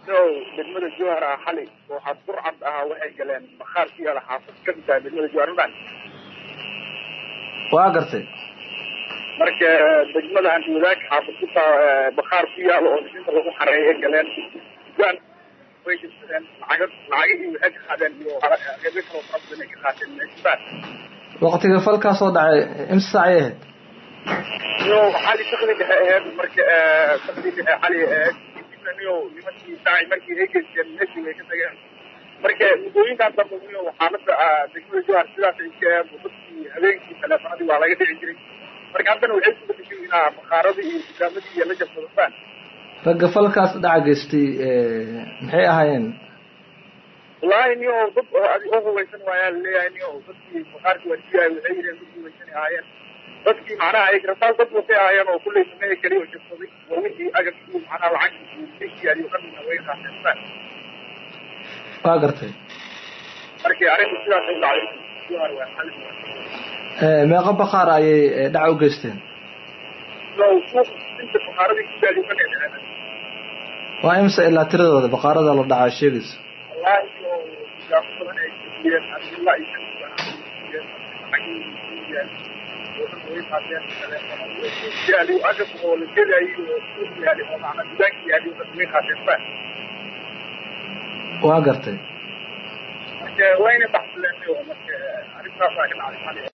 degmada Jowhar xalay waxa burcad ah waxay galeen bakhaarkii la xaafad ka mid degmada Jowhar baan waa gartay marka degmada aan wadaag xaafadka bakhaarkii oo inta lagu xareeyay galeen gaan way jireen lacagii waxay ka qaadeen iyo qaybta kale oo qabsan ay ka qaateen isbaat waqtiga falka soo dhacay imsa saacay xalay shaqada ahayd marka shaqadii xalay nimankii saacay markii ay geeyeen meeshii way ka tageen marka mudooyinkan dambe xaaladda degmada Jowhar sidaas ay ka dadkii habeenkii telefoonadii waa laga dhici jiray marka haddana waxay isku bedeshay in bakhaarada iyo dukaamadii iyo la jabsadaan ragga falkaas dhaca geystay maxay ahaayeen wallahi niyo dad oo hubaysan waayaan leeyahay dadkii bakhaarkii wajiyaay waxay yireen dadkii hubaysan ahaayeen dadkii macnaha ay rasaal dad waxay ahaayeen oo kulay sameeyay kaliya oo jabsaday oo wixii agabkii macnaha lacag iyo qadna way qaateen waa gartay markii arrintu sidaas ay dhacday Jowhar waa xal meeqa bakhaar ayay dhac u geysteen loo suuq inta bakhaarada ku gaadhay ka dhacay waa imsa ilaa tiradooda bakhaarada la dhacay sheegis wallahi oo yaa ku badan ay jireen Abdullah iyo يعني وأجب وكذا يعني ومعنى ذاك يعني وتسميه خاطر وأجرتي وين بحث لنا عرفنا فاهم عليه